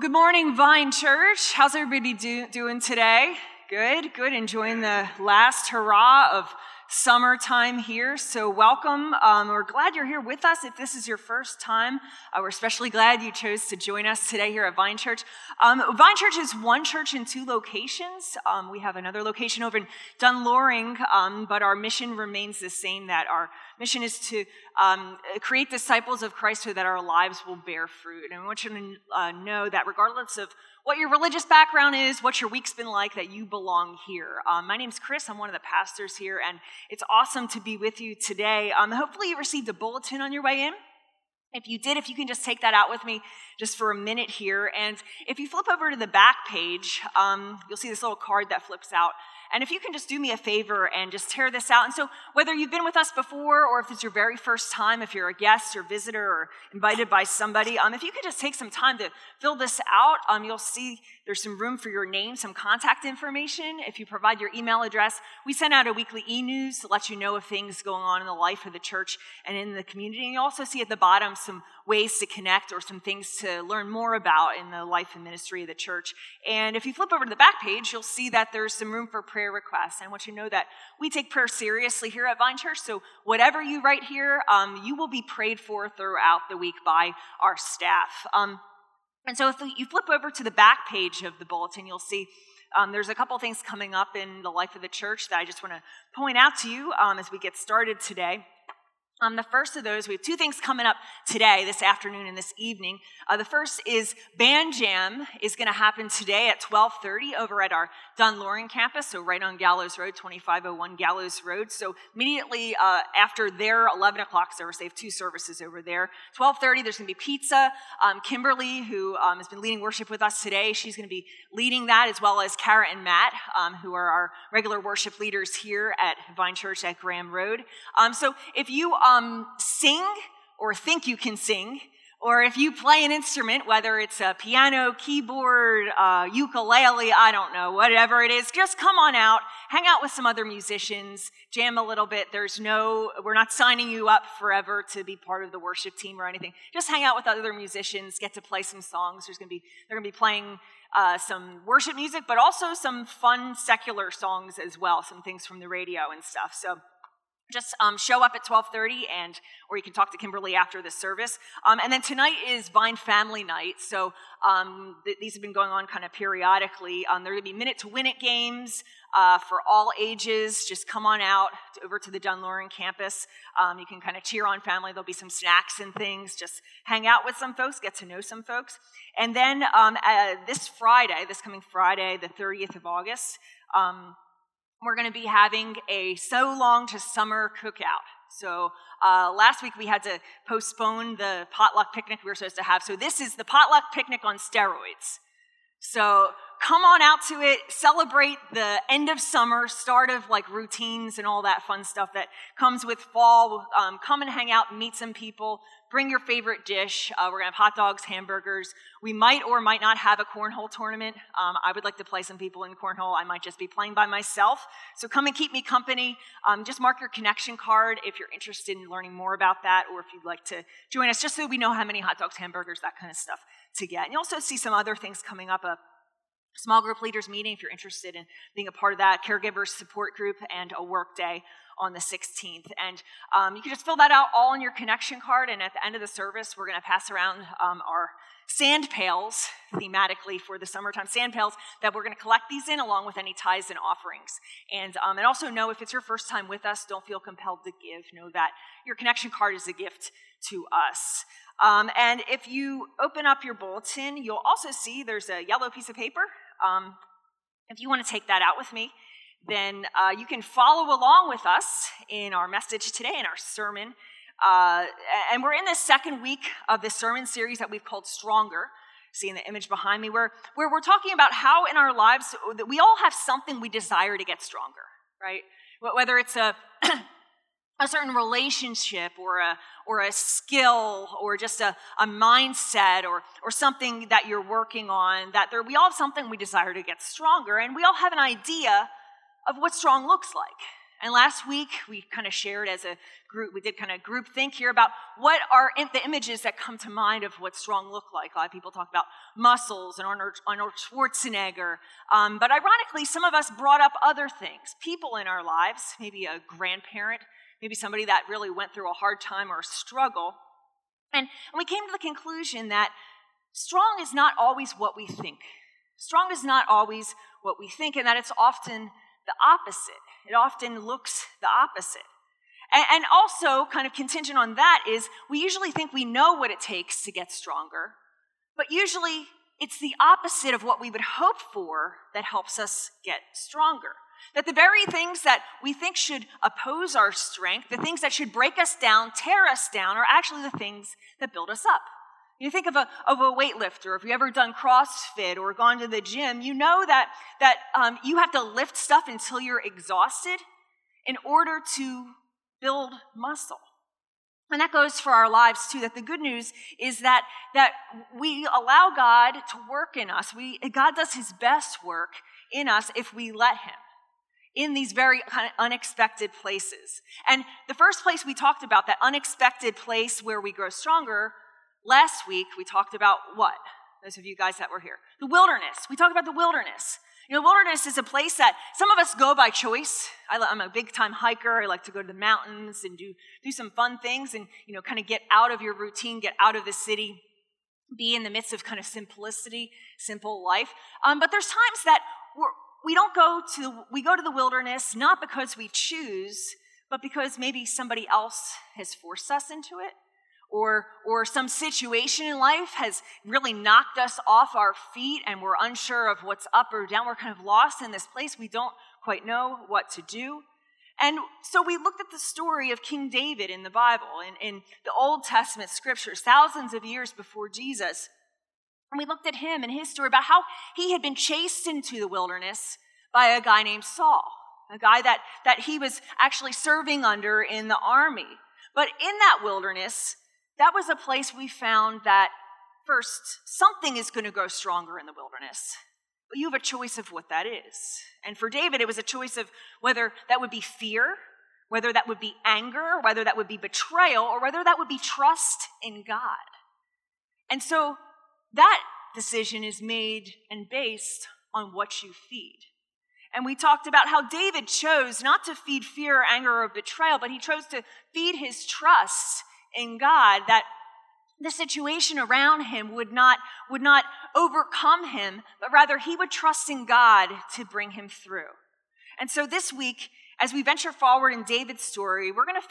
Well, good morning, Vine Church. How's everybody doing today? Good. Enjoying the last hurrah of summertime here. So welcome. We're glad you're here with us. If this is your first time, we're especially glad you chose to join us today here at Vine Church. Vine Church is one church in two locations. We have another location over in Dunloring, but our mission remains the same, that our mission is to create disciples of Christ so that our lives will bear fruit. And I want you to know that regardless of what your religious background is, what your week's been like, that you belong here. My name's Chris. I'm one of the pastors here, and it's awesome to be with you today. Hopefully you received a bulletin on your way in. If you did, if you can just take that out with me just for a minute here. And if you flip over to the back page, you'll see this little card that flips out. And if you can just do me a favor and just tear this out. And so whether you've been with us before or if it's your very first time, if you're a guest or visitor or invited by somebody, if you could just take some time to fill this out, you'll see there's some room for your name, some contact information. If you provide your email address, we send out a weekly e-news to let you know of things going on in the life of the church and in the community. And you also see at the bottom some ways to connect or some things to learn more about in the life and ministry of the church. And if you flip over to the back page, you'll see that there's some room for prayer requests. I want you to know that we take prayer seriously here at Vine Church, so whatever you write here, you will be prayed for throughout the week by our staff. And so if you flip over to the back page of the bulletin, you'll see there's a couple things coming up in the life of the church that I just want to point out to you as we get started today. The first of those, we have two things coming up today, this afternoon and this evening. The first is Band Jam is going to happen today at 12:30 over at our Dunloring campus, so right on Gallows Road, 2501 Gallows Road. So immediately after their 11 o'clock service, they have two services over there. 12:30, there's going to be pizza. Kimberly, who has been leading worship with us today, she's going to be leading that, as well as Kara and Matt, who are our regular worship leaders here at Vine Church at Graham Road. So if you sing or think you can sing, or if you play an instrument, whether it's a piano, keyboard, ukulele, I don't know, whatever it is, just come on out, hang out with some other musicians, jam a little bit. We're not signing you up forever to be part of the worship team or anything. Just hang out with other musicians, get to play some songs. They're going to be playing some worship music, but also some fun secular songs as well, some things from the radio and stuff. So just show up at 12:30, or you can talk to Kimberly after the service. And then tonight is Vine Family Night. So these have been going on kind of periodically. There are going to be Minute to Win It games for all ages. Just come on out over to the Dunloring campus. You can kind of cheer on family. There'll be some snacks and things. Just hang out with some folks, get to know some folks. And then this coming Friday, the 30th of August, we're going to be having a So Long to Summer cookout. So last week we had to postpone the potluck picnic we were supposed to have. So this is the potluck picnic on steroids. So come on out to it, celebrate the end of summer, start of like routines and all that fun stuff that comes with fall. Come and hang out and meet some people. Bring your favorite dish. We're going to have hot dogs, hamburgers. We might or might not have a cornhole tournament. I would like to play some people in cornhole. I might just be playing by myself. So come and keep me company. Just mark your connection card if you're interested in learning more about that, or if you'd like to join us, just so we know how many hot dogs, hamburgers, that kind of stuff to get. And you also see some other things coming up, a small group leaders meeting if you're interested in being a part of that, caregivers support group, and a work day on the 16th. And you can just fill that out all on your connection card, and at the end of the service, we're going to pass around our sand pails, thematically for the summertime, sand pails that we're going to collect these in along with any tithes and offerings. And also know, if it's your first time with us, don't feel compelled to give. Know that your connection card is a gift to us. And if you open up your bulletin, you'll also see there's a yellow piece of paper. If you want to take that out with me, then you can follow along with us in our message today, in our sermon. And we're in the second week of this sermon series that we've called Stronger. See in the image behind me, where we're talking about how in our lives that we all have something we desire to get stronger, right? Whether it's a certain relationship or a skill or just a mindset or something that you're working on, we all have something we desire to get stronger, and we all have an idea of what strong looks like. And last week, we kind of shared as a group, we did kind of group think here about what are the images that come to mind of what strong look like. A lot of people talk about muscles and Arnold Schwarzenegger. But ironically, some of us brought up other things. People in our lives, maybe a grandparent, maybe somebody that really went through a hard time or a struggle. And we came to the conclusion that strong is not always what we think. Strong is not always what we think, and that it's often the opposite. It often looks the opposite. And also, kind of contingent on that is, we usually think we know what it takes to get stronger, but usually it's the opposite of what we would hope for that helps us get stronger. That the very things that we think should oppose our strength, the things that should break us down, tear us down, are actually the things that build us up. You think of a weightlifter. If you've ever done CrossFit or gone to the gym, you know that you have to lift stuff until you're exhausted in order to build muscle. And that goes for our lives too, that the good news is that we allow God to work in us. God does his best work in us if we let him, in these very kind of unexpected places. And the first place we talked about, that unexpected place where we grow stronger, last week, we talked about what? Those of you guys that were here. The wilderness. We talked about the wilderness. You know, wilderness is a place that some of us go by choice. I'm a big-time hiker. I like to go to the mountains and do some fun things and, you know, kind of get out of your routine, get out of the city, be in the midst of kind of simplicity, simple life. But there's times that we go to the wilderness not because we choose, but because maybe somebody else has forced us into it. Or some situation in life has really knocked us off our feet and we're unsure of what's up or down. We're kind of lost in this place. We don't quite know what to do. And so we looked at the story of King David in the Bible, in the Old Testament scriptures, thousands of years before Jesus. And we looked at him and his story about how he had been chased into the wilderness by a guy named Saul, a guy that he was actually serving under in the army. But in that wilderness, that was a place we found that, first, something is going to grow stronger in the wilderness. But you have a choice of what that is. And for David, it was a choice of whether that would be fear, whether that would be anger, whether that would be betrayal, or whether that would be trust in God. And so that decision is made and based on what you feed. And we talked about how David chose not to feed fear, anger, or betrayal, but he chose to feed his trust in God, that the situation around him would not overcome him, but rather he would trust in God to bring him through. And so this week, as we venture forward in David's story, we're going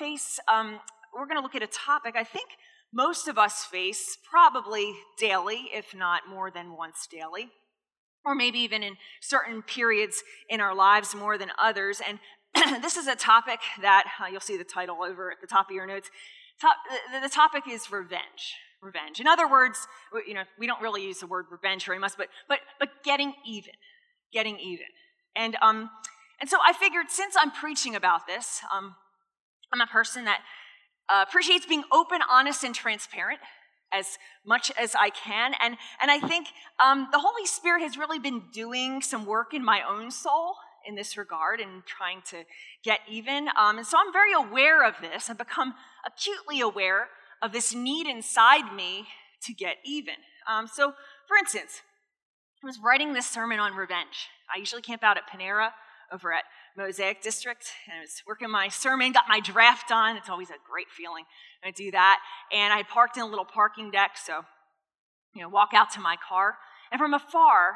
to look at a topic I think most of us face probably daily, if not more than once daily, or maybe even in certain periods in our lives more than others. And this is a topic that you'll see the title over at the top of your notes. The topic is revenge. Revenge. In other words, you know, we don't really use the word revenge very much, but getting even. Getting even. And so I figured, since I'm preaching about this, I'm a person that appreciates being open, honest, and transparent as much as I can. And I think the Holy Spirit has really been doing some work in my own soul in this regard and trying to get even. And so I'm very aware of this. I've become acutely aware of this need inside me to get even. So, for instance, I was writing this sermon on revenge. I usually camp out at Panera over at Mosaic District, and I was working my sermon, got my draft on. It's always a great feeling when I do that. And I parked in a little parking deck, so, you know, walk out to my car. And from afar,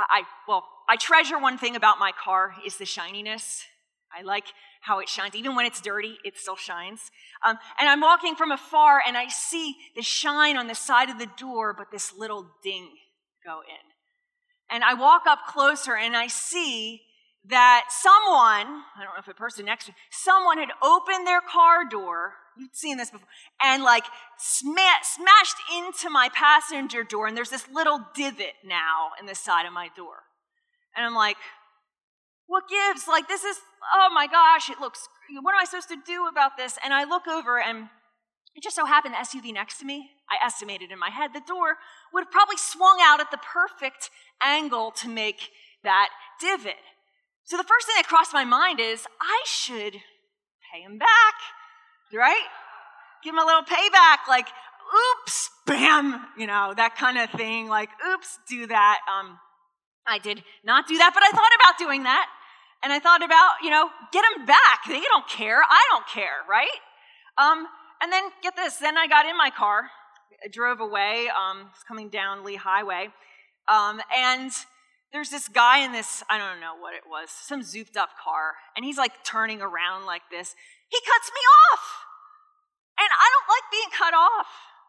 I treasure one thing about my car is the shininess. I like how it shines. Even when it's dirty, it still shines. And I'm walking from afar, and I see the shine on the side of the door, but this little ding go in. And I walk up closer, and I see that someone, I don't know if a person next to me, someone had opened their car door, you've seen this before, and like smashed into my passenger door, and there's this little divot now in the side of my door. And I'm like, what gives? Like, this is, oh my gosh, it looks, what am I supposed to do about this? And I look over, and it just so happened the SUV next to me, I estimated in my head, the door would have probably swung out at the perfect angle to make that divot. So the first thing that crossed my mind is I should pay him back, right? Give him a little payback, like, oops, bam, that kind of thing, like, oops, do that. I did not do that, but I thought about doing that. And I thought about, get them back. They don't care. I don't care, right? And then get this. Then I got in my car, I drove away, coming down Lee Highway, and there's this guy in this, I don't know what it was, some zooped up car, and he's like turning around like this. He cuts me off, and I don't like being cut off.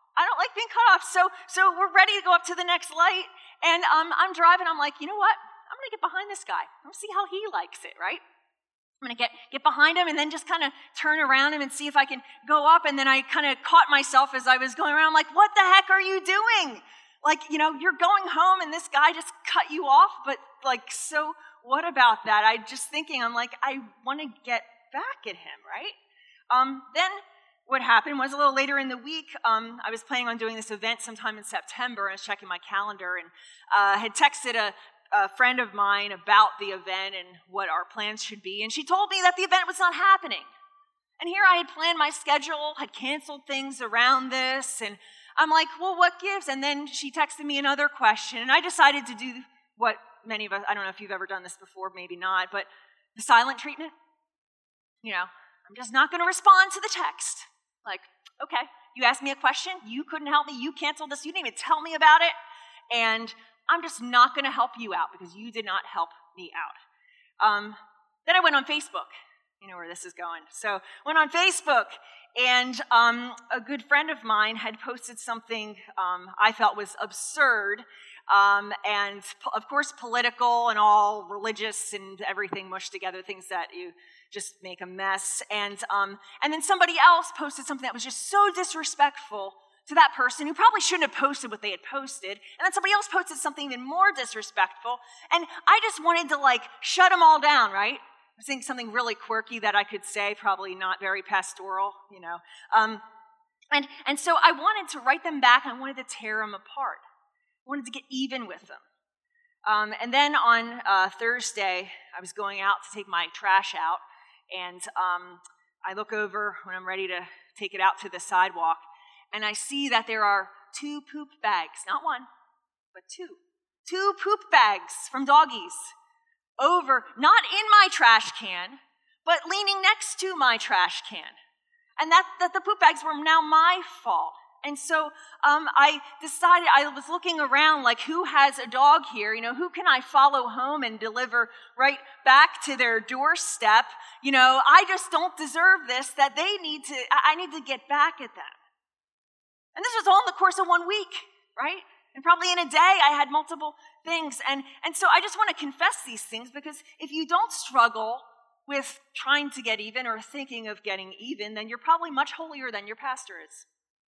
So we're ready to go up to the next light, and I'm driving. I'm like, you know what? I'm going to get behind this guy. I'm going to see how he likes it, right? I'm going to get behind him and then just kind of turn around him and see if I can go up. And then I kind of caught myself as I was going around. I'm like, what the heck are you doing? Like, you're going home and this guy just cut you off. But like, so what about that? I just thinking, I'm like, I want to get back at him, right? Then what happened was a little later in the week, I was planning on doing this event sometime in September. And I was checking my calendar and had texted a friend of mine about the event and what our plans should be. And she told me that the event was not happening. And here I had planned my schedule, had canceled things around this. And I'm like, well, what gives? And then she texted me another question. And I decided to do what many of us, I don't know if you've ever done this before, maybe not, but the silent treatment. I'm just not going to respond to the text. Like, okay, you asked me a question. You couldn't help me. You canceled this. You didn't even tell me about it. And I'm just not going to help you out because you did not help me out. Then I went on Facebook. You know where this is going. So went on Facebook, and a good friend of mine had posted something I felt was absurd, and of course political and all religious and everything mushed together, things that you just make a mess. And then somebody else posted something that was just so disrespectful to that person who probably shouldn't have posted what they had posted. And then somebody else posted something even more disrespectful. And I just wanted to shut them all down, right? I was thinking something really quirky that I could say, probably not very pastoral, And so I wanted to write them back. I wanted to tear them apart. I wanted to get even with them. And then on Thursday, I was going out to take my trash out. And I look over when I'm ready to take it out to the sidewalk. And I see that there are 2 poop bags, not one, but 2. 2 poop bags from doggies over, not in my trash can, but leaning next to my trash can. And that the poop bags were now my fault. And so I decided, I was looking around like, who has a dog here? Who can I follow home and deliver right back to their doorstep? I just don't deserve this, that I need to get back at them. And this was all in the course of 1 week, right? And probably in a day, I had multiple things. And so I just want to confess these things, because if you don't struggle with trying to get even or thinking of getting even, then you're probably much holier than your pastor is.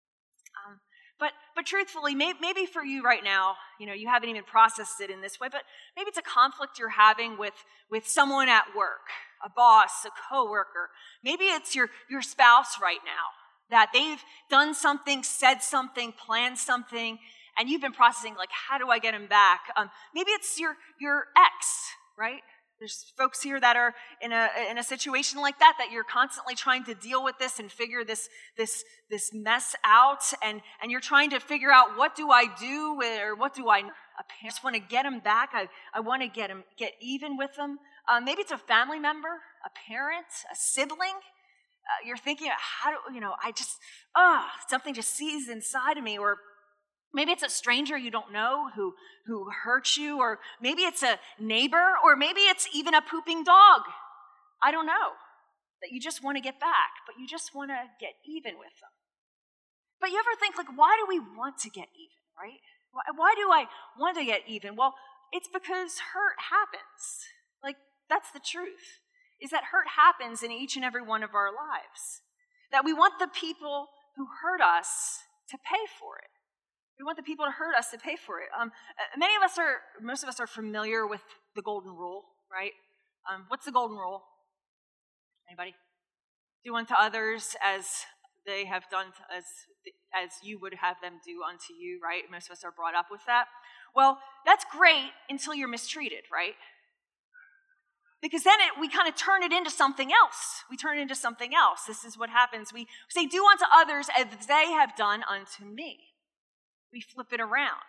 But truthfully, maybe for you right now, you haven't even processed it in this way, but maybe it's a conflict you're having with someone at work, a boss, a coworker. Maybe it's your spouse right now, that they've done something, said something, planned something, and you've been processing, like, how do I get him back? Maybe it's your ex, right? There's folks here that are in a situation like that you're constantly trying to deal with this and figure this mess out, and you're trying to figure out, what do I do, or what do I just want to get him back. I want to get even with them. Maybe it's a family member, a parent, a sibling. You're thinking, how do something just seized inside of me, or maybe it's a stranger you don't know who hurt you, or maybe it's a neighbor, or maybe it's even a pooping dog. I don't know. That you just want to get back, but you just want to get even with them. But you ever think, why do we want to get even, right? Why do I want to get even? Well, it's because hurt happens. That's the truth, is that hurt happens in each and every one of our lives. That we want the people who hurt us to pay for it. We want the people to hurt us to pay for it. Most of us are familiar with the golden rule, right? What's the golden rule? Anybody? Do unto others as they have done, as you would have them do unto you, right? Most of us are brought up with that. Well, that's great until you're mistreated, right? Because then we kind of turn it into something else. We turn it into something else. This is what happens. We say, do unto others as they have done unto me. We flip it around.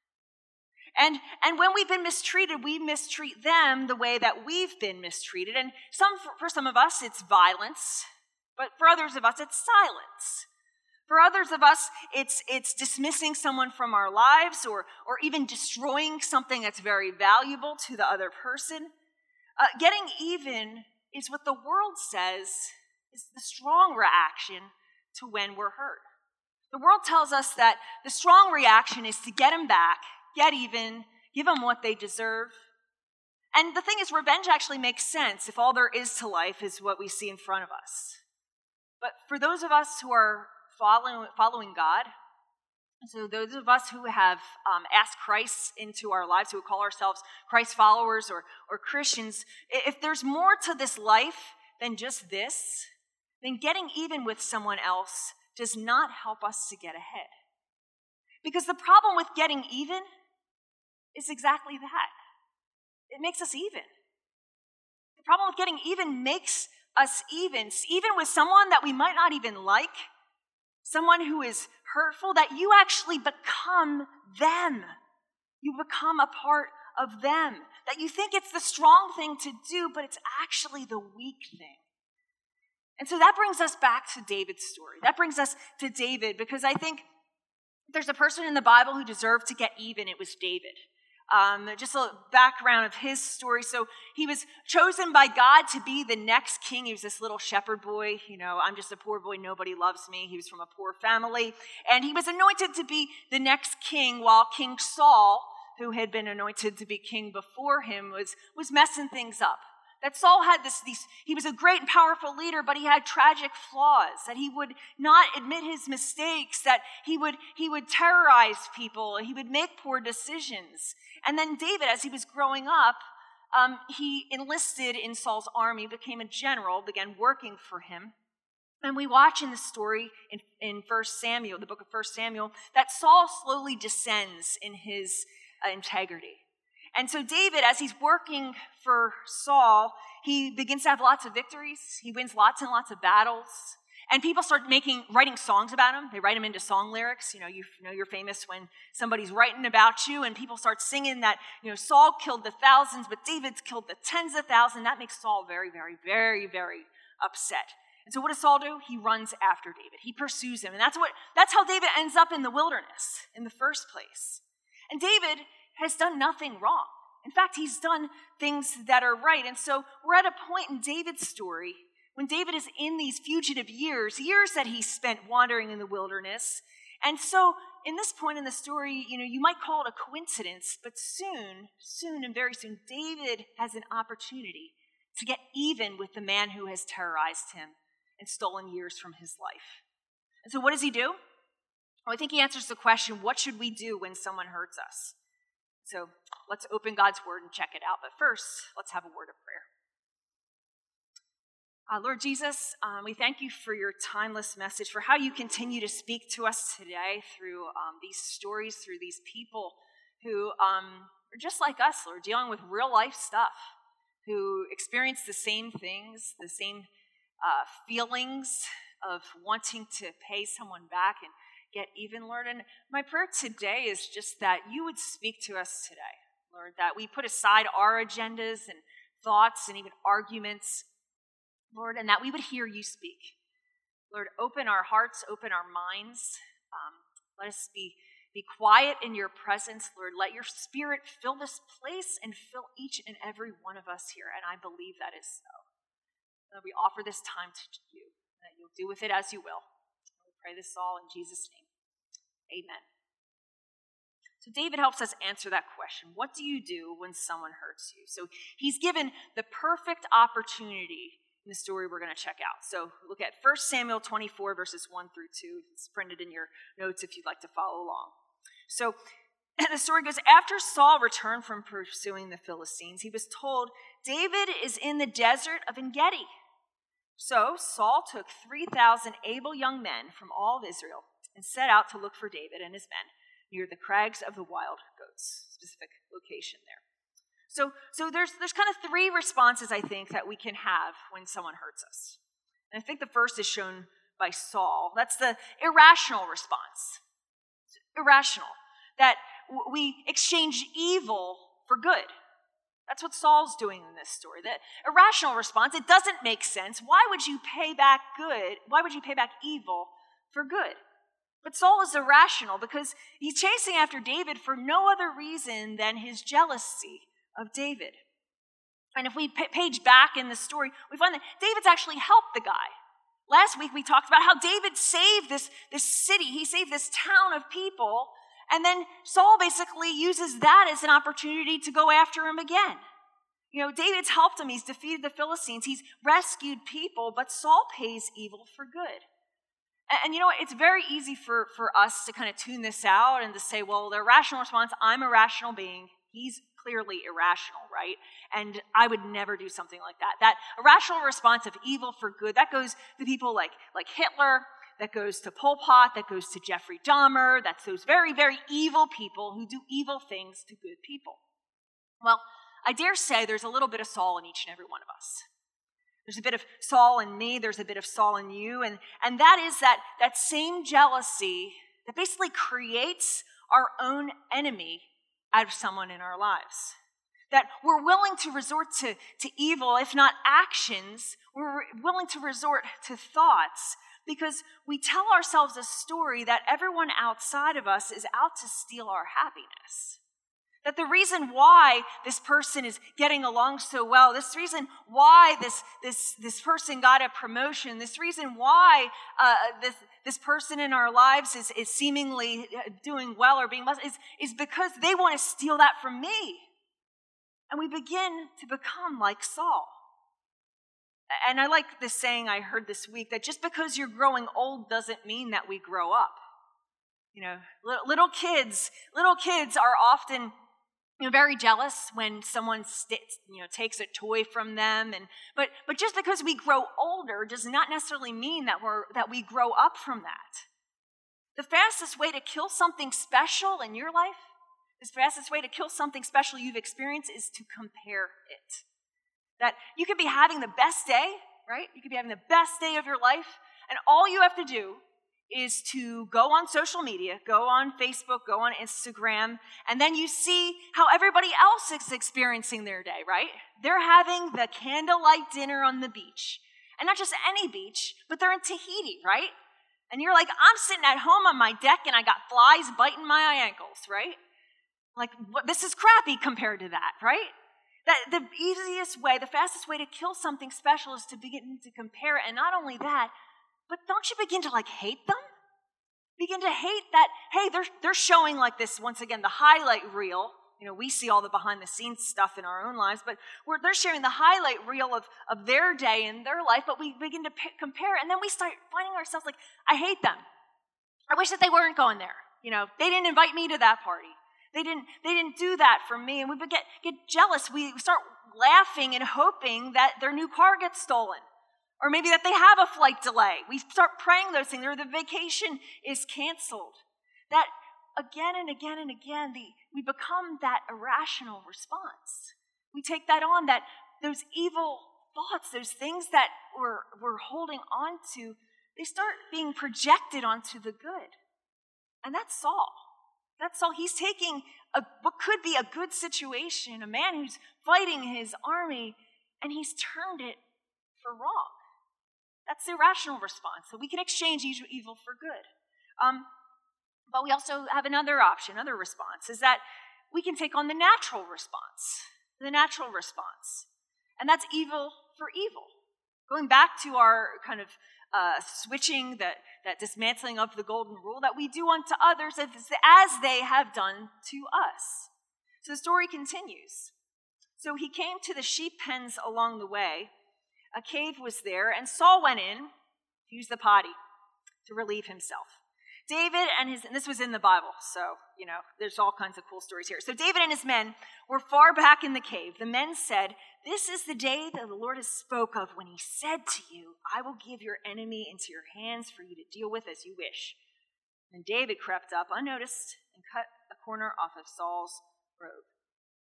And when we've been mistreated, we mistreat them the way that we've been mistreated. And for some of us, it's violence. But for others of us, it's silence. For others of us, it's dismissing someone from our lives or even destroying something that's very valuable to the other person. Getting even is what the world says is the strong reaction to when we're hurt. The world tells us that the strong reaction is to get them back, get even, give them what they deserve. And the thing is, revenge actually makes sense if all there is to life is what we see in front of us. But for those of us who are following God, so those of us who have asked Christ into our lives, who call ourselves Christ followers or Christians, if there's more to this life than just this, then getting even with someone else does not help us to get ahead. Because the problem with getting even is exactly that. It makes us even. The problem with getting even makes us even with someone that we might not even like, someone who is hurtful, that you actually become them. You become a part of them. That you think it's the strong thing to do, but it's actually the weak thing. And so that brings us back to David's story. That brings us to David, because I think there's a person in the Bible who deserved to get even. It was David. Just a background of his story. So he was chosen by God to be the next king. He was this little shepherd boy. I'm just a poor boy. Nobody loves me. He was from a poor family. And he was anointed to be the next king while King Saul, who had been anointed to be king before him, was messing things up. That Saul had he was a great and powerful leader, but he had tragic flaws, that he would not admit his mistakes, that he would terrorize people, he would make poor decisions. And then David, as he was growing up, he enlisted in Saul's army, became a general, began working for him. And we watch in the story in 1 Samuel, the book of 1 Samuel, that Saul slowly descends in his integrity. And so David, as he's working for Saul, he begins to have lots of victories. He wins lots and lots of battles. And people start writing songs about him. They write him into song lyrics. You're famous when somebody's writing about you and people start singing that, Saul killed the thousands, but David's killed the tens of thousands. That makes Saul very, very, very, very upset. And so what does Saul do? He runs after David. He pursues him. And that's how David ends up in the wilderness in the first place. And David has done nothing wrong. In fact, he's done things that are right. And so we're at a point in David's story when David is in these fugitive years that he spent wandering in the wilderness. And so in this point in the story, you might call it a coincidence, but soon and very soon, David has an opportunity to get even with the man who has terrorized him and stolen years from his life. And so what does he do? Well, I think he answers the question, what should we do when someone hurts us? So let's open God's word and check it out. But first, let's have a word of prayer. Lord Jesus, we thank you for your timeless message, for how you continue to speak to us today through these stories, through these people who are just like us, Lord, dealing with real life stuff, who experience the same things, the same feelings of wanting to pay someone back and get even, Lord. And my prayer today is just that you would speak to us today, Lord, that we put aside our agendas and thoughts and even arguments, Lord, and that we would hear you speak. Lord, open our hearts, open our minds. Let us be quiet in your presence, Lord. Let your spirit fill this place and fill each and every one of us here, and I believe that is so. Lord, we offer this time to you, that you'll do with it as you will. We pray this all in Jesus' name. Amen. So David helps us answer that question. What do you do when someone hurts you? So he's given the perfect opportunity in the story we're going to check out. So look at 1 Samuel 24, verses 1 through 2. It's printed in your notes if you'd like to follow along. So the story goes, after Saul returned from pursuing the Philistines, he was told, David is in the desert of En-Gedi. So Saul took 3,000 able young men from all of Israel and set out to look for David and his men near the crags of the wild goats, specific location there. So there's kind of three responses, I think, that we can have when someone hurts us. And I think the first is shown by Saul. That's the irrational response. It's irrational. That we exchange evil for good. That's what Saul's doing in this story. The irrational response, it doesn't make sense. Why would you pay back good? Why would you pay back evil for good? But Saul is irrational because he's chasing after David for no other reason than his jealousy of David. And if we page back in the story, we find that David's actually helped the guy. Last week we talked about how David saved this city. He saved this town of people. And then Saul basically uses that as an opportunity to go after him again. David's helped him. He's defeated the Philistines. He's rescued people, but Saul pays evil for good. And you know what? It's very easy for us to kind of tune this out and to say, well, the irrational response, I'm a rational being. He's clearly irrational, right? And I would never do something like that. That irrational response of evil for good, that goes to people like Hitler, that goes to Pol Pot, that goes to Jeffrey Dahmer. That's those very, very evil people who do evil things to good people. Well, I dare say there's a little bit of Saul in each and every one of us. There's a bit of Saul in me, there's a bit of Saul in you, and that is that same jealousy that basically creates our own enemy out of someone in our lives. That we're willing to resort to evil, if not actions, we're willing to resort to thoughts, because we tell ourselves a story that everyone outside of us is out to steal our happiness. That the reason why this person is getting along so well, this reason why this person got a promotion, this reason why this person in our lives is seemingly doing well or being blessed, is because they want to steal that from me. And we begin to become like Saul. And I like this saying I heard this week, that just because you're growing old doesn't mean that we grow up. Little kids are often very jealous when someone takes a toy from them, but just because we grow older does not necessarily mean that we grow up from that. The fastest way to kill something special in your life, the fastest way to kill something special you've experienced, is to compare it. That you could be having the best day, right? You could be having the best day of your life, and all you have to do is to go on social media, go on Facebook, go on Instagram, and then you see how everybody else is experiencing their day, right? They're having the candlelight dinner on the beach. And not just any beach, but they're in Tahiti, right? And you're like, I'm sitting at home on my deck and I got flies biting my ankles, right? Like, this is crappy compared to that, right? That the easiest way, the fastest way to kill something special is to begin to compare it. And not only that, but don't you begin to hate them? Begin to hate that, hey, they're showing this, once again, the highlight reel. We see all the behind the scenes stuff in our own lives, but they're sharing the highlight reel of their day and their life, but we begin to compare, and then we start finding ourselves I hate them. I wish that they weren't going there. They didn't invite me to that party. They didn't do that for me, and we get jealous. We start laughing and hoping that their new car gets stolen, or maybe that they have a flight delay. We start praying those things, or the vacation is canceled. That again and again and again, we become that irrational response. We take that on, that those evil thoughts, those things that we're holding on to, they start being projected onto the good. And that's Saul. That's Saul. He's taking what could be a good situation, a man who's fighting his army, and he's turned it for wrong. That's the irrational response. So we can exchange evil for good. But we also have another option, another response, is that we can take on the natural response. The natural response. And that's evil for evil. Going back to our kind of switching, that dismantling of the golden rule, that we do unto others as they have done to us. So the story continues. So he came to the sheep pens along the way. A cave was there, and Saul went in to use the potty to relieve himself. David and this was in the Bible, so, there's all kinds of cool stories here. So David and his men were far back in the cave. The men said, "This is the day that the Lord has spoke of when he said to you, I will give your enemy into your hands for you to deal with as you wish." And David crept up unnoticed and cut a corner off of Saul's robe.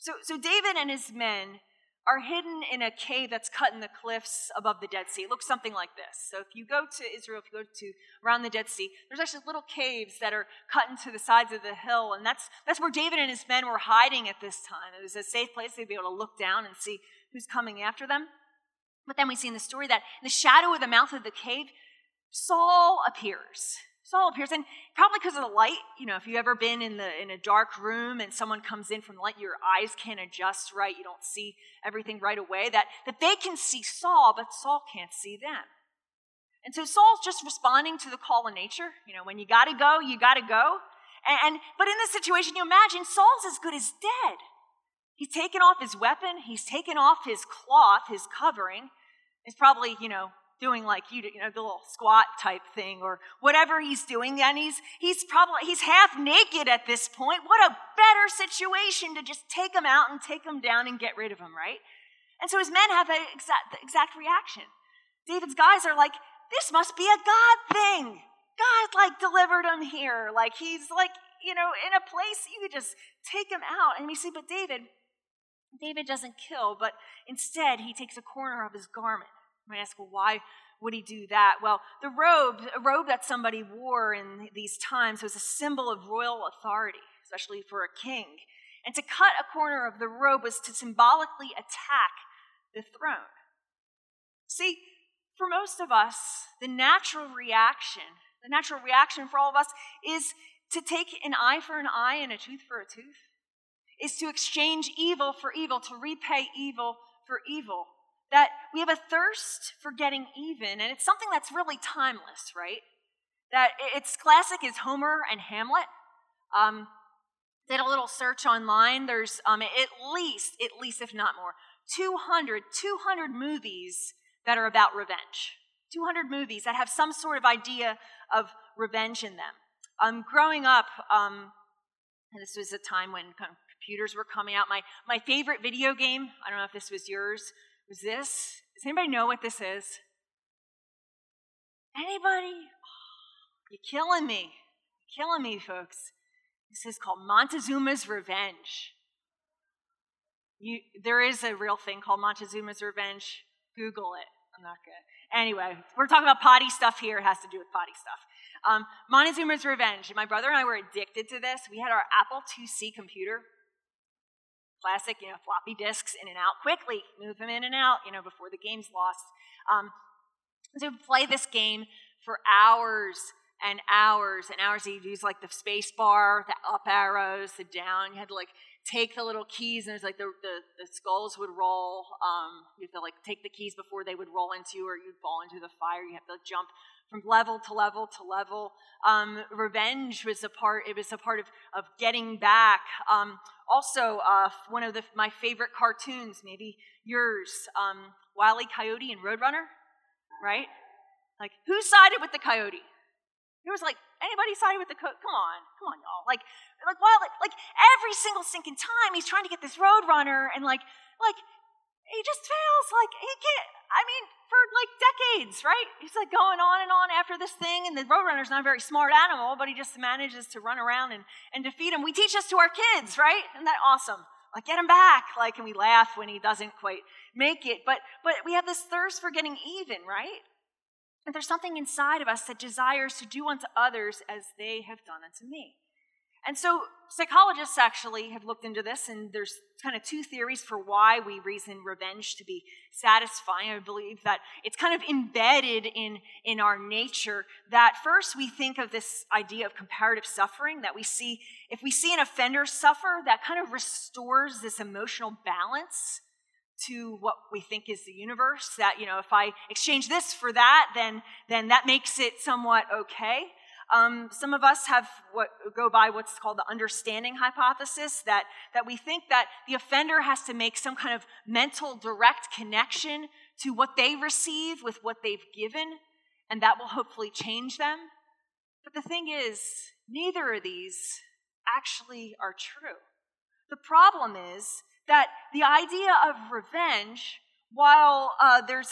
So David and his men are hidden in a cave that's cut in the cliffs above the Dead Sea. It looks something like this. So if you go to Israel, if you go to around the Dead Sea, there's actually little caves that are cut into the sides of the hill, and that's where David and his men were hiding at this time. It was a safe place. They'd be able to look down and see who's coming after them. But then we see in the story that in the shadow of the mouth of the cave, Saul appears. And probably because of the light, if you've ever been in a dark room and someone comes in from the light, your eyes can't adjust right, you don't see everything right away, that they can see Saul, but Saul can't see them. And so Saul's just responding to the call of nature. When you gotta go, you gotta go. But in this situation, you imagine Saul's as good as dead. He's taken off his weapon, he's taken off his cloth, his covering. He's probably, doing like the little squat type thing or whatever he's doing, and he's half naked at this point. What a better situation to just take him out and take him down and get rid of him, right? And so his men have the exact reaction. David's guys are like, this must be a God thing. God delivered him here. He's in a place you could just take him out. And we see, but David doesn't kill, but instead he takes a corner of his garment. You might ask, well, why would he do that? Well, a robe that somebody wore in these times was a symbol of royal authority, especially for a king. And to cut a corner of the robe was to symbolically attack the throne. See, for most of us, the natural reaction for all of us is to take an eye for an eye and a tooth for a tooth, is to exchange evil for evil, to repay evil for evil. That we have a thirst for getting even, and it's something that's really timeless, right? That it's classic is Homer and Hamlet. Did a little search online. There's at least, if not more, 200 movies that are about revenge. 200 movies that have some sort of idea of revenge in them. Growing up, and this was a time when computers were coming out. My favorite video game, I don't know if this was yours, was this. Does anybody know what this is? Anybody? Oh, you're killing me. You're killing me, folks. This is called Montezuma's Revenge. There is a real thing called Montezuma's Revenge. Google it. I'm not good. Anyway, we're talking about potty stuff here. It has to do with potty stuff. Montezuma's Revenge. My brother and I were addicted to this. We had our Apple IIc computer. Classic, floppy disks in and out quickly. Move them in and out, before the game's lost. So we play this game for hours and hours and hours. You'd use the space bar, the up arrows, the down. You had to take the little keys, and there's the skulls would roll. You have to take the keys before they would roll into you, or you'd fall into the fire. You have to jump from level to level to level. Revenge was a part. It was a part of getting back. Also, one of my favorite cartoons, maybe yours, Wile E. Coyote and Roadrunner, right? Who sided with the coyote? It was anybody sided with the coyote? Come on, y'all. Every single stinking time he's trying to get this Roadrunner, and he just fails. He can't. For decades, right? He's going on and on after this thing, and the Roadrunner's not a very smart animal, but he just manages to run around and defeat him. We teach this to our kids, right? Isn't that awesome? Get him back, and we laugh when he doesn't quite make it. But we have this thirst for getting even, right? And there's something inside of us that desires to do unto others as they have done unto me. And so psychologists actually have looked into this, and there's kind of two theories for why we reason revenge to be satisfying. I believe that it's kind of embedded in our nature, that first we think of this idea of comparative suffering, that if we see an offender suffer, that kind of restores this emotional balance to what we think is the universe, that, if I exchange this for that, then that makes it somewhat okay. Some of us go by what's called the understanding hypothesis, that we think that the offender has to make some kind of mental direct connection to what they receive with what they've given, and that will hopefully change them. But the thing is, neither of these actually are true. The problem is that the idea of revenge, while there's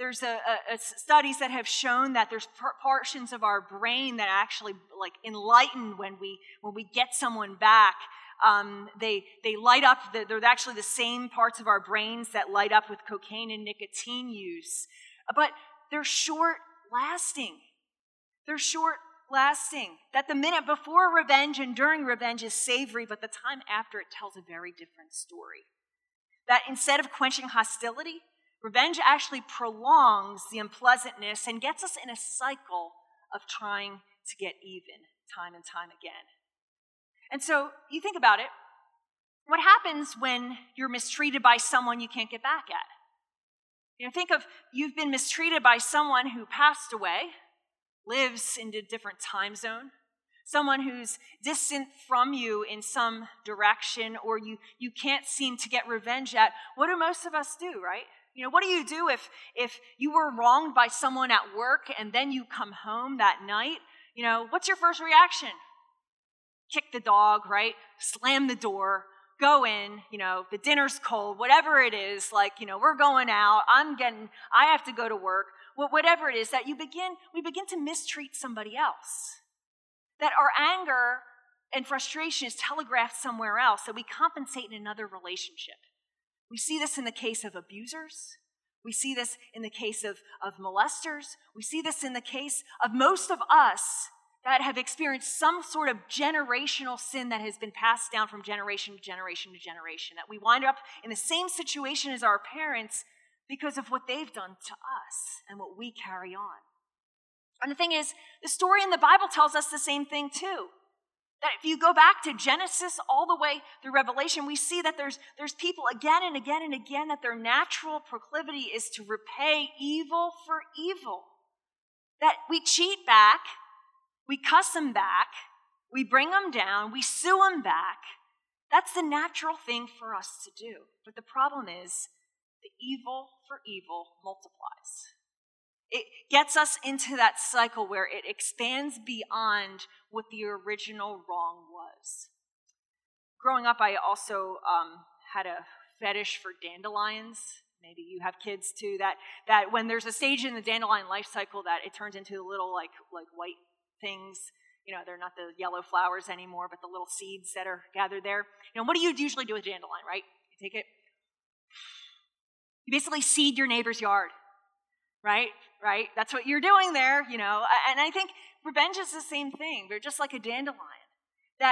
studies that have shown that there's portions of our brain that actually enlighten when we get someone back, They light up, they're actually the same parts of our brains that light up with cocaine and nicotine use. But they're short-lasting. They're short-lasting. That the minute before revenge and during revenge is savory, but the time after it tells a very different story. That instead of quenching hostility, revenge actually prolongs the unpleasantness and gets us in a cycle of trying to get even time and time again. And so you think about it, what happens when you're mistreated by someone you can't get back at? Think of you've been mistreated by someone who passed away, lives in a different time zone, someone who's distant from you in some direction, or you can't seem to get revenge at. What do most of us do, right? What do you do if you were wronged by someone at work and then you come home that night? What's your first reaction? Kick the dog, right? Slam the door, go in, the dinner's cold, whatever it is, we're going out, I have to go to work, whatever it is, that we begin to mistreat somebody else. That our anger and frustration is telegraphed somewhere else, that we compensate in another relationship. We see this in the case of abusers. We see this in the case of molesters. We see this in the case of most of us that have experienced some sort of generational sin that has been passed down from generation to generation to generation, that we wind up in the same situation as our parents because of what they've done to us and what we carry on. And the thing is, the story in the Bible tells us the same thing too. That if you go back to Genesis all the way through Revelation, we see that there's people again and again and again that their natural proclivity is to repay evil for evil. That we cheat back, we cuss them back, we bring them down, we sue them back. That's the natural thing for us to do. But the problem is, the evil for evil multiplies. It gets us into that cycle where it expands beyond what the original wrong was. Growing up, I also had a fetish for dandelions. Maybe you have kids too, that when there's a stage in the dandelion life cycle that it turns into little like white things. They're not the yellow flowers anymore, but the little seeds that are gathered there. What do you usually do with dandelion, right? You take it, you basically seed your neighbor's yard, right? That's what you're doing there, And I think revenge is the same thing. They're just like a dandelion, that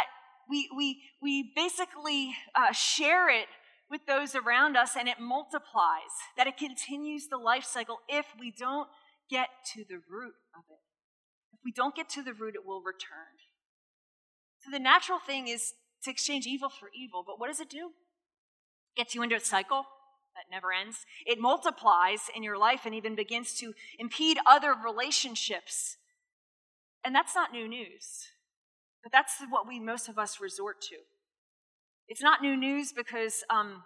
we basically share it with those around us, and it multiplies, that it continues the life cycle if we don't get to the root of it. If we don't get to the root, it will return. So the natural thing is to exchange evil for evil, but what does it do? It gets you into a cycle that never ends. It multiplies in your life and even begins to impede other relationships. And that's not new news, but that's what most of us resort to. It's not new news because,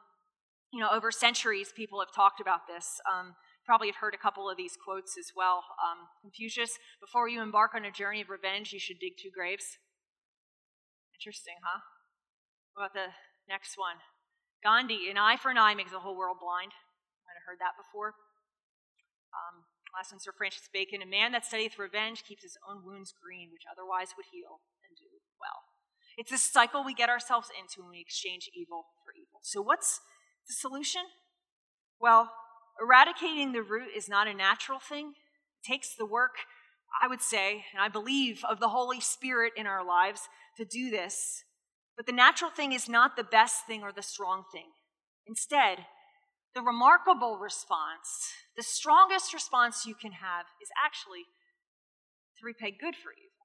over centuries people have talked about this. Probably have heard a couple of these quotes as well. Confucius, before you embark on a journey of revenge, you should dig 2 graves. Interesting, huh? What about the next one? Gandhi, an eye for an eye makes the whole world blind. Might have heard that before. Last one, Sir Francis Bacon, a man that studieth revenge keeps his own wounds green, which otherwise would heal and do well. It's this cycle we get ourselves into when we exchange evil for evil. So what's the solution? Well, eradicating the root is not a natural thing. It takes the work, I would say, and I believe, of the Holy Spirit in our lives to do this. But the natural thing is not the best thing or the strong thing. Instead, the remarkable response, the strongest response you can have is actually to repay good for evil.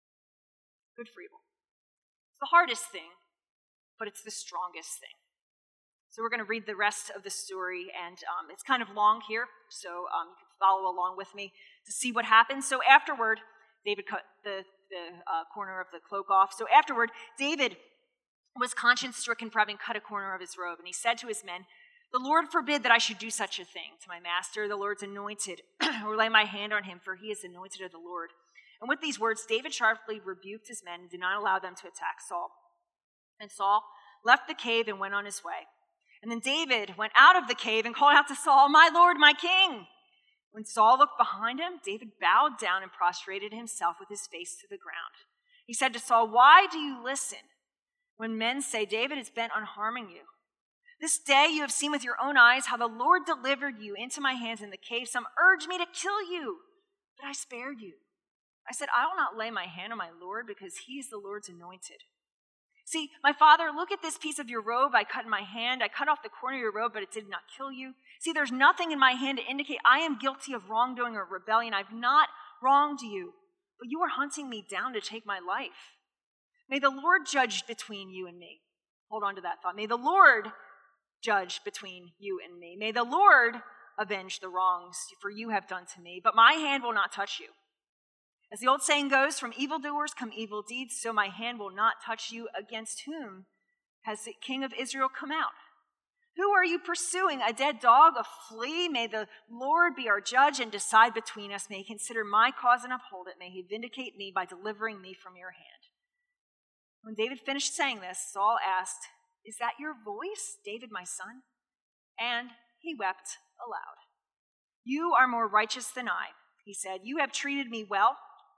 Good for evil. It's the hardest thing, but it's the strongest thing. So we're going to read the rest of the story, and it's kind of long here, so you can follow along with me to see what happens. So afterward, David cut the corner of the cloak off. So afterward, David was conscience-stricken for having cut a corner of his robe, and he said to his men, "The Lord forbid that I should do such a thing to my master, the Lord's anointed, or lay my hand on him, for he is anointed of the Lord." And with these words, David sharply rebuked his men and did not allow them to attack Saul. And Saul left the cave and went on his way. And then David went out of the cave and called out to Saul, "My Lord, my king." When Saul looked behind him, David bowed down and prostrated himself with his face to the ground. He said to Saul, "Why do you listen when men say, David is bent on harming you. This day you have seen with your own eyes how the Lord delivered you into my hands in the cave. Some urged me to kill you, but I spared you. I said, I will not lay my hand on my Lord because he is the Lord's anointed. See, my father, look at this piece of your robe I cut in my hand. I cut off the corner of your robe, but it did not kill you. See, there's nothing in my hand to indicate I am guilty of wrongdoing or rebellion. I've not wronged you, but you are hunting me down to take my life. May the Lord judge between you and me. Hold on to that thought. May the Lord judge between you and me. May the Lord avenge the wrongs for you have done to me, but my hand will not touch you. As the old saying goes, from evildoers come evil deeds, so my hand will not touch you. Against whom has the king of Israel come out? Who are you pursuing? A dead dog, a flea? May the Lord be our judge and decide between us. May he consider my cause and uphold it. May he vindicate me by delivering me from your hand. When David finished saying this, Saul asked, Is that your voice, David, my son? And he wept aloud. You are more righteous than I, he said. You have treated me well,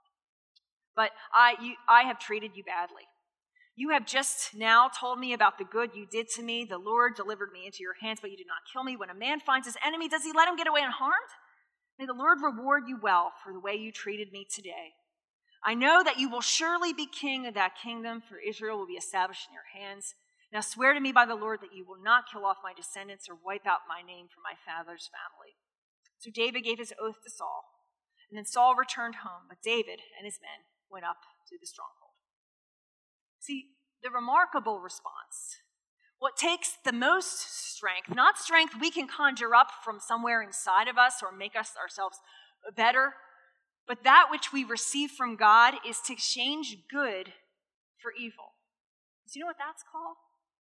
but I have treated you badly. You have just now told me about the good you did to me. The Lord delivered me into your hands, but you did not kill me. When a man finds his enemy, does he let him get away unharmed? May the Lord reward you well for the way you treated me today. I know that you will surely be king of that kingdom, for Israel will be established in your hands. Now swear to me by the Lord that you will not kill off my descendants or wipe out my name from my father's family. So David gave his oath to Saul, and then Saul returned home, but David and his men went up to the stronghold. See, the remarkable response, what takes the most strength, not strength we can conjure up from somewhere inside of us or make us ourselves better, but that which we receive from God is to exchange good for evil. Do you know what that's called?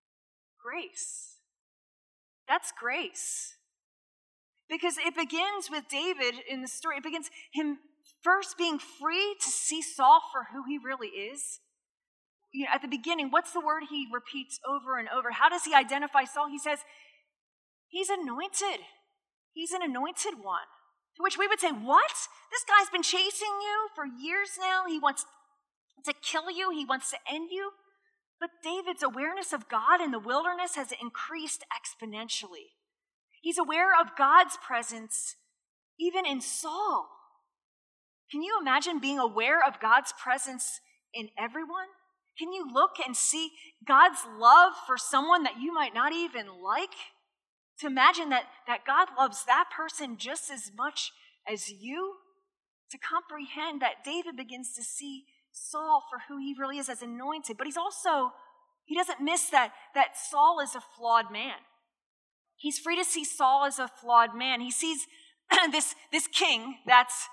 Grace. That's grace. Because it begins with David in the story. It begins him first being free to see Saul for who he really is. You know, at the beginning, what's the word he repeats over and over? How does he identify Saul? He says, he's anointed. He's an anointed one. To which we would say, what? This guy's been chasing you for years now. He wants to kill you. He wants to end you. But David's awareness of God in the wilderness has increased exponentially. He's aware of God's presence even in Saul. Can you imagine being aware of God's presence in everyone? Can you look and see God's love for someone that you might not even like? To imagine that God loves that person just as much as you? To comprehend that David begins to see Saul for who he really is as anointed. But he doesn't miss that Saul is a flawed man. He's free to see Saul as a flawed man. He sees this king that's,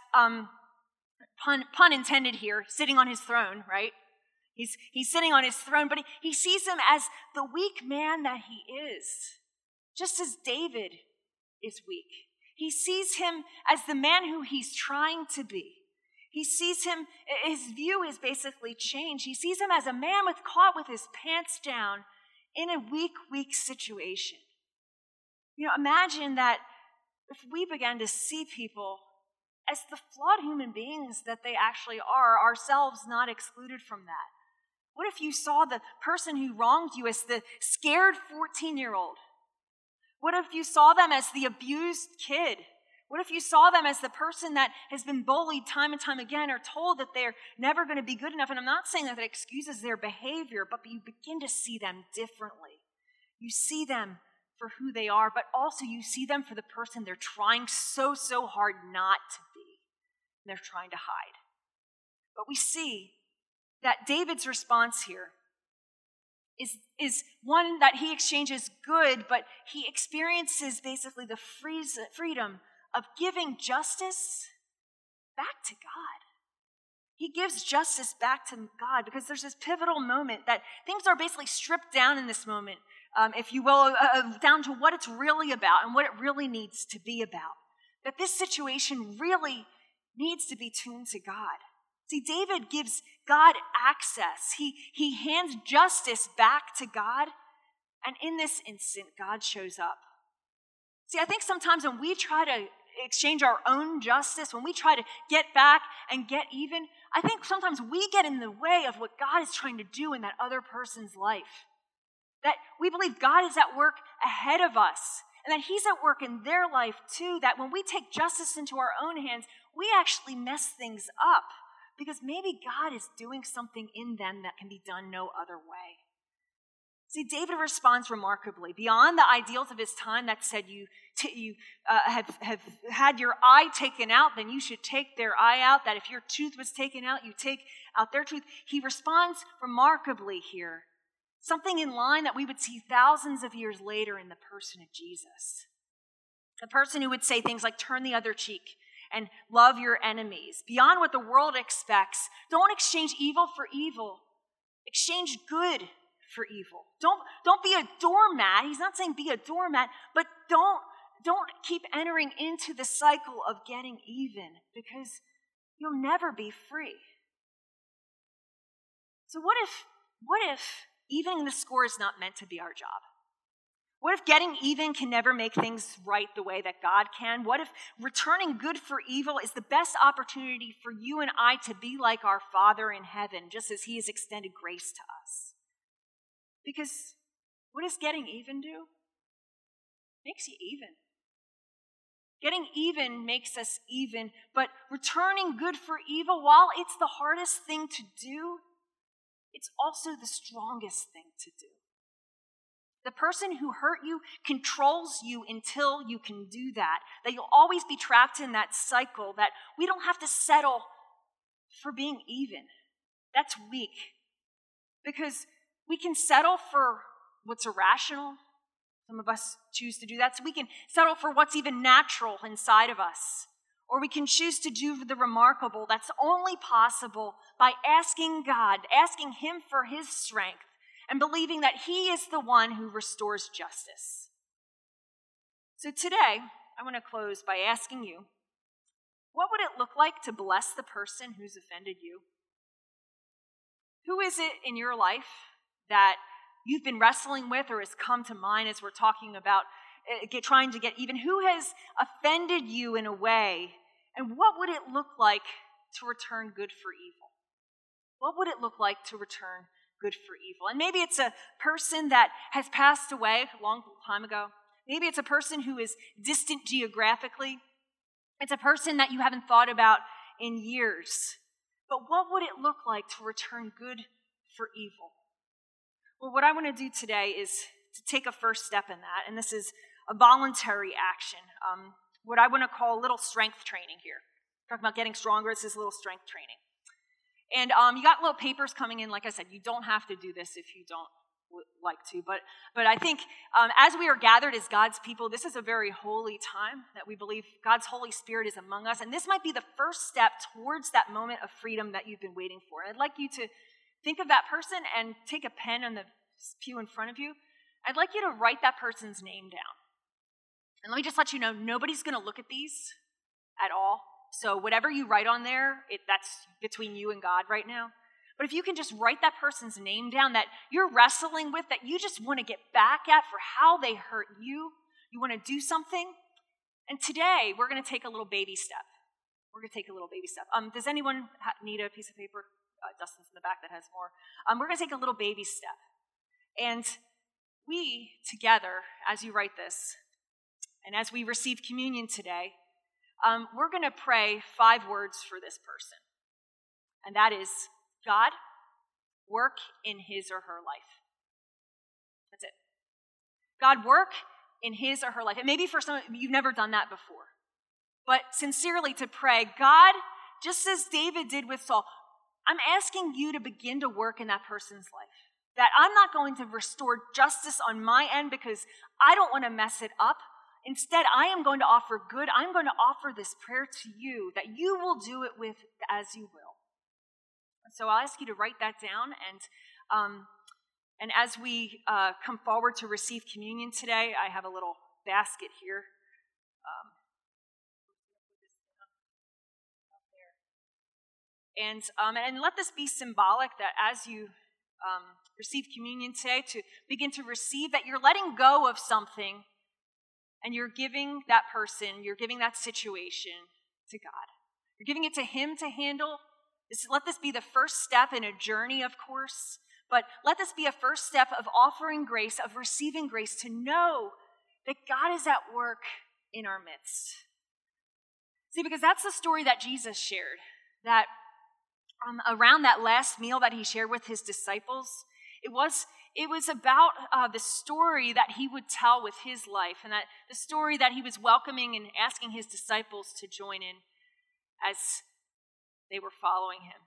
pun intended here, sitting on his throne, right? He's sitting on his throne, but he sees him as the weak man that he is, just as David is weak. He sees him as the man who he's trying to be. He sees him, his view is basically changed. He sees him as a man caught with his pants down in a weak situation. You know, imagine that if we began to see people as the flawed human beings that they actually are, ourselves not excluded from that. What if you saw the person who wronged you as the scared 14-year-old? What if you saw them as the abused kid? What if you saw them as the person that has been bullied time and time again or told that they're never going to be good enough? And I'm not saying that excuses their behavior, but you begin to see them differently. You see them for who they are, but also you see them for the person they're trying so hard not to be. And they're trying to hide. But we see that David's response here is one that he exchanges good, but he experiences basically the freedom of giving justice back to God. He gives justice back to God because there's this pivotal moment that things are basically stripped down in this moment, if you will, down to what it's really about and what it really needs to be about. That this situation really needs to be tuned to God. See, David gives God access. He hands justice back to God, and in this instant, God shows up. See, I think sometimes when we try to exchange our own justice, when we try to get back and get even, I think sometimes we get in the way of what God is trying to do in that other person's life. That we believe God is at work ahead of us, and that he's at work in their life too, that when we take justice into our own hands, we actually mess things up because maybe God is doing something in them that can be done no other way. See, David responds remarkably. Beyond the ideals of his time that said you have had your eye taken out, then you should take their eye out, that if your tooth was taken out, you take out their tooth. He responds remarkably here. Something in line that we would see thousands of years later in the person of Jesus. The person who would say things like, turn the other cheek and love your enemies. Beyond what the world expects, don't exchange evil for evil. Exchange good for evil. Don't be a doormat. He's not saying be a doormat, but don't keep entering into the cycle of getting even, because you'll never be free. So what if evening the score is not meant to be our job? What if getting even can never make things right the way that God can? What if returning good for evil is the best opportunity for you and I to be like our Father in heaven, just as he has extended grace to us? Because what does getting even do? It makes you even. Getting even makes us even, but returning good for evil, while it's the hardest thing to do, it's also the strongest thing to do. The person who hurt you controls you until you can do that you'll always be trapped in that cycle, that we don't have to settle for being even. That's weak. Because we can settle for what's irrational. Some of us choose to do that. So we can settle for what's even natural inside of us. Or we can choose to do the remarkable that's only possible by asking God, asking him for his strength, and believing that he is the one who restores justice. So today, I want to close by asking you, what would it look like to bless the person who's offended you? Who is it in your life that you've been wrestling with or has come to mind as we're talking about trying to get even? Who has offended you in a way? And what would it look like to return good for evil? What would it look like to return good for evil? And maybe it's a person that has passed away a long time ago. Maybe it's a person who is distant geographically. It's a person that you haven't thought about in years. But what would it look like to return good for evil? Well, what I want to do today is to take a first step in that, and this is a voluntary action, what I want to call a little strength training here. Talking about getting stronger, this is a little strength training. And you got little papers coming in. Like I said, you don't have to do this if you don't like to, but I think as we are gathered as God's people, this is a very holy time that we believe God's Holy Spirit is among us, and this might be the first step towards that moment of freedom that you've been waiting for. And I'd like you to think of that person and take a pen on the pew in front of you. I'd like you to write that person's name down. And let me just let you know, nobody's going to look at these at all. So whatever you write on there, that's between you and God right now. But if you can just write that person's name down that you're wrestling with, that you just want to get back at for how they hurt you, you want to do something. And today, we're going to take a little baby step. We're going to take a little baby step. Does anyone need a piece of paper? Dustin's in the back that has more. We're going to take a little baby step. And we, together, as you write this, and as we receive communion today, we're going to pray 5 words for this person. And that is, God, work in his or her life. That's it. God, work in his or her life. And maybe for some of you, you've never done that before. But sincerely to pray, God, just as David did with Saul, I'm asking you to begin to work in that person's life. That I'm not going to restore justice on my end because I don't want to mess it up. Instead, I am going to offer good. I'm going to offer this prayer to you that you will do it with as you will. So I'll ask you to write that down, and as we come forward to receive communion today, I have a little basket here. And let this be symbolic that as you receive communion today, to begin to receive that you're letting go of something and you're giving that person, you're giving that situation to God. You're giving it to him to handle. Let this be the first step in a journey, of course, but let this be a first step of offering grace, of receiving grace, to know that God is at work in our midst. See, because that's the story that Jesus shared, that around that last meal that he shared with his disciples, it was about the story that he would tell with his life, and that the story that he was welcoming and asking his disciples to join in as they were following him.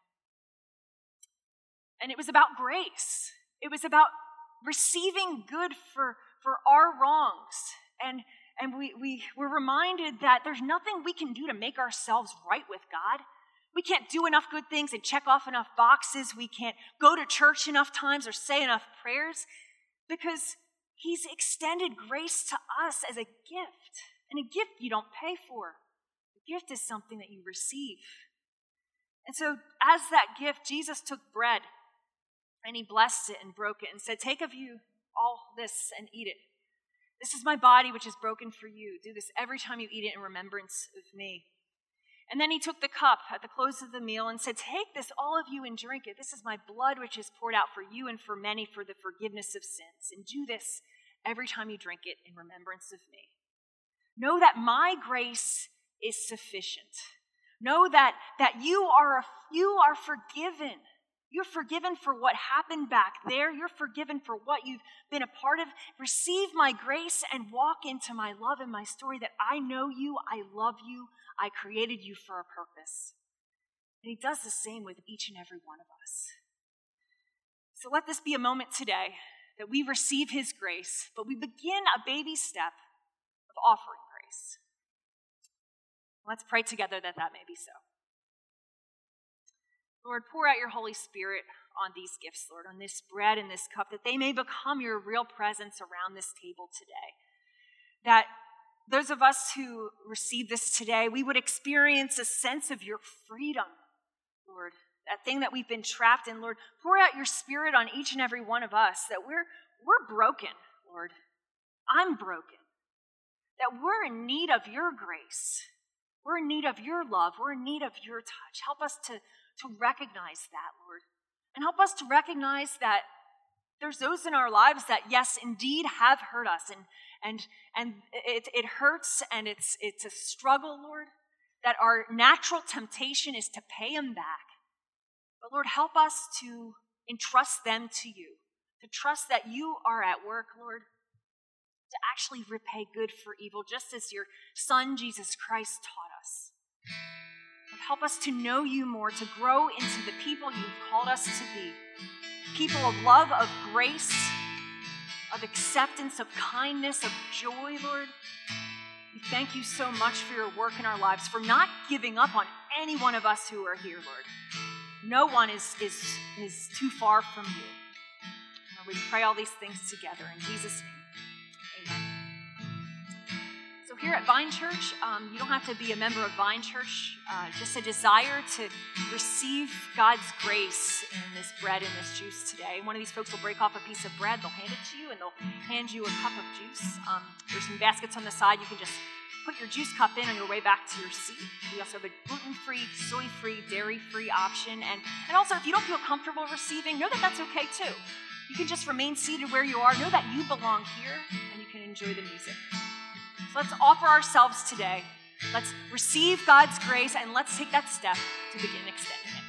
And it was about grace. It was about receiving good for our wrongs. And we were reminded that there's nothing we can do to make ourselves right with God. We can't do enough good things and check off enough boxes. We can't go to church enough times or say enough prayers, because he's extended grace to us as a gift. And a gift you don't pay for. A gift is something that you receive. And so as that gift, Jesus took bread and he blessed it and broke it and said, "Take of you all this and eat it. This is my body, which is broken for you. Do this every time you eat it in remembrance of me." And then he took the cup at the close of the meal and said, "Take this, all of you, and drink it. This is my blood, which is poured out for you and for many for the forgiveness of sins. And do this every time you drink it in remembrance of me. Know that my grace is sufficient. Know that you are forgiven. You're forgiven for what happened back there. You're forgiven for what you've been a part of. Receive my grace and walk into my love and my story, that I know you, I love you, I created you for a purpose." And he does the same with each and every one of us. So let this be a moment today that we receive his grace, but we begin a baby step of offering grace. Let's pray together that may be so. Lord, pour out your Holy Spirit on these gifts, Lord, on this bread and this cup, that they may become your real presence around this table today. That those of us who receive this today, we would experience a sense of your freedom, Lord, that thing that we've been trapped in. Lord, pour out your Spirit on each and every one of us, that we're broken, Lord. I'm broken. That we're in need of your grace. We're in need of your love. We're in need of your touch. Help us to recognize that, Lord. And help us to recognize that there's those in our lives that, yes, indeed have hurt us. And it hurts, and it's a struggle, Lord, that our natural temptation is to pay them back. But Lord, help us to entrust them to you, to trust that you are at work, Lord, to actually repay good for evil, just as your Son, Jesus Christ, taught us. Lord, help us to know you more, to grow into the people you've called us to be. People of love, of grace, of acceptance, of kindness, of joy, Lord. We thank you so much for your work in our lives, for not giving up on any one of us who are here, Lord. No one is too far from you. Lord, we pray all these things together in Jesus' name. Amen. So here at Vine Church, you don't have to be a member of Vine Church, just a desire to receive God's grace in this bread and this juice today. One of these folks will break off a piece of bread, they'll hand it to you, and they'll hand you a cup of juice. There's some baskets on the side. You can just put your juice cup in on your way back to your seat. We also have a gluten-free, soy-free, dairy-free option. And also, if you don't feel comfortable receiving, know that that's okay too. You can just remain seated where you are. Know that you belong here, and you can enjoy the music. So let's offer ourselves today. Let's receive God's grace, and let's take that step to begin extending it.